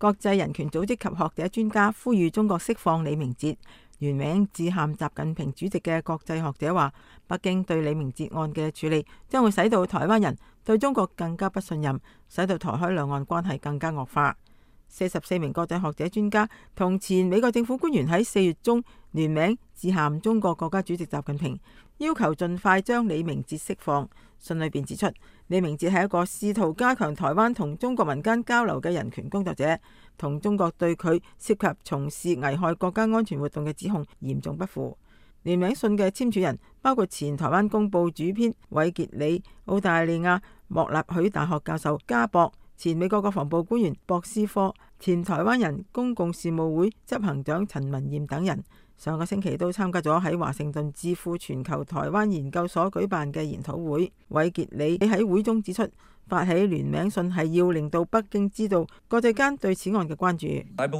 國際人權組織及學者專家呼籲中國釋放李明哲。聯名致函習近平主席嘅國際學者話，北京對李明哲案嘅處理將會使到台灣人對中國更加不信任，使到台海兩岸關係更加惡化。44名國際學者專家同前美國政府官員喺4月中聯名致函中國國家主席習近平，要求盡快將李明哲釋放。信裏邊指出，李明哲係一個試圖加強台灣同中國民間交流嘅人權工作者，同中國對佢涉及從事危害國家安全活動嘅指控嚴重不符。聯名信嘅簽署人包括前台灣公報主編韋傑里、澳大利亞莫納許大學教授加博、前美國國防部官員博斯科、前台灣人公共事務會執行長陳文彥等人，上個星期都參加咗喺華盛頓智庫全球台灣研究所舉辦嘅研討會。韋傑里喺會中指出，發起聯名信係要令到北京知道國際間對此案嘅關注。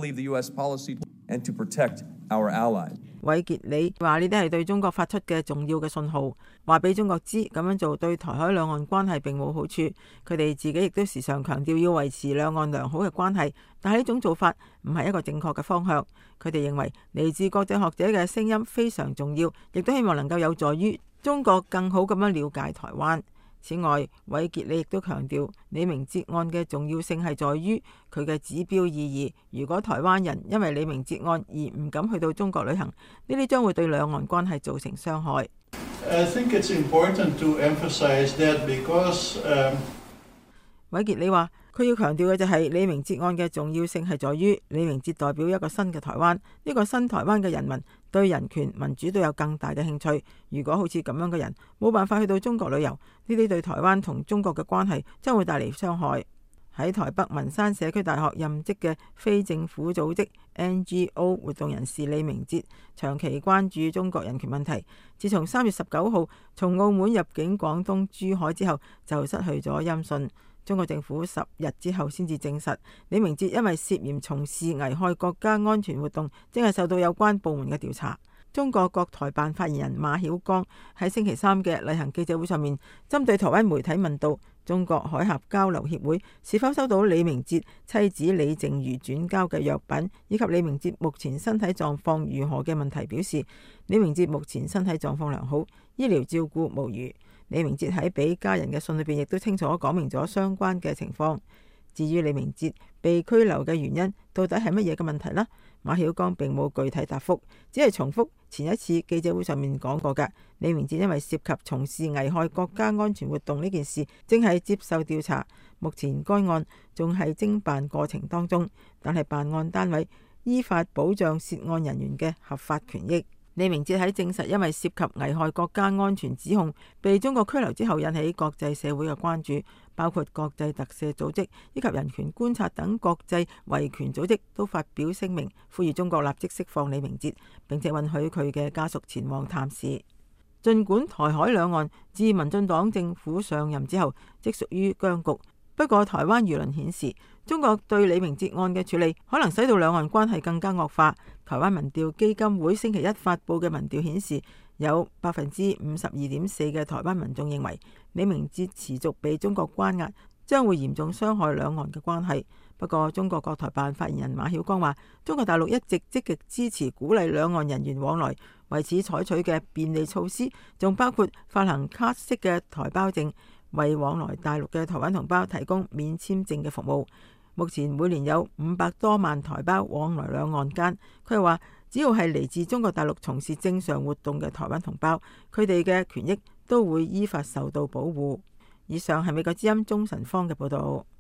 韋傑里話呢啲係對中國發出嘅重要嘅信號，話俾中國知咁樣做對台海兩岸關係並冇好處。佢哋自己亦都時常強調要維持兩岸良好嘅關係，但係呢種做法唔係一個正確嘅方向。佢哋認為嚟自國際學者嘅聲音非常重要，亦都希望能夠有助於中國更好咁樣了解台灣。此外，韋傑里亦都強調李明哲案嘅重要性係在於佢嘅指標意義。如果台灣人因為李明哲案而唔敢去到中國旅行，呢啲將會對兩岸關係造成傷害。韋傑里話，佢要強調嘅就係李明哲案嘅重要性係在於李明哲代表一個新嘅台灣，呢個新台灣嘅人民對人權民主都有更大嘅興趣。如果好似咁樣嘅人冇辦法去到中國旅遊，呢啲對台灣同中國嘅關係將會帶嚟傷害。喺台北文山社區大學任職嘅非政府組織 NGO 活動人士李明哲長期關注中國人權問題，自從3月19號從澳門入境廣東珠海之後就失去咗音訊。中國政府10日之後先至證實，李明哲因為涉嫌從事危害國家安全活動，正係受到有關部門嘅調查。中國國台辦發言人馬曉光喺星期3嘅例行記者會上面，針對台灣媒體問到中國海峽交流協會是否收到李明哲妻子李淨瑜轉交嘅藥品，以及李明哲目前身體狀況如何嘅問題，表示李明哲目前身體狀況良好，醫療照顧無虞。李明哲喺俾家人嘅信裏邊亦都清楚講明咗相關嘅情況。至於李明哲被拘留嘅原因到底係乜嘢嘅問題呢？馬曉光並冇具體答覆，只係重複前一次記者會上面講過嘅，李明哲因為涉及從事危害國家安全活動呢件事，正係接受調查。目前該案仲係偵辦過程當中，但係辦案單位依法保障涉案人員嘅合法權益。李明哲喺證實因為涉及危害國家安全指控被中國拘留之後，引起國際社會嘅關注，包括國際特赦組織以及人權觀察等國際維權組織都發表聲明，呼籲中國立即釋放李明哲，並且允許佢嘅家屬前往探視。儘管台海兩岸自民進黨政府上任之後即屬於僵局，不過台灣輿論顯示，中國對李明哲案嘅處理可能使到兩岸關係更加惡化。台灣民調基金會星期一發佈嘅民調顯示，有52.4%嘅台灣民眾認為李明哲持續被中國關押，將會嚴重傷害兩岸嘅關係。不過，中國國台辦發言人馬曉光話，中國大陸一直積極支持鼓勵兩岸人員往來，為此採取嘅便利措施，仲包括發行卡式嘅台胞證，為往來大陸嘅台灣同胞提供免簽證嘅服務。目前每年有500多萬台胞往來兩岸間。佢話，只要係嚟自中國大陸從事正常活動嘅台灣同胞，佢哋嘅權益都會依法受到保護。以上係美國之音鍾晨芳嘅報道。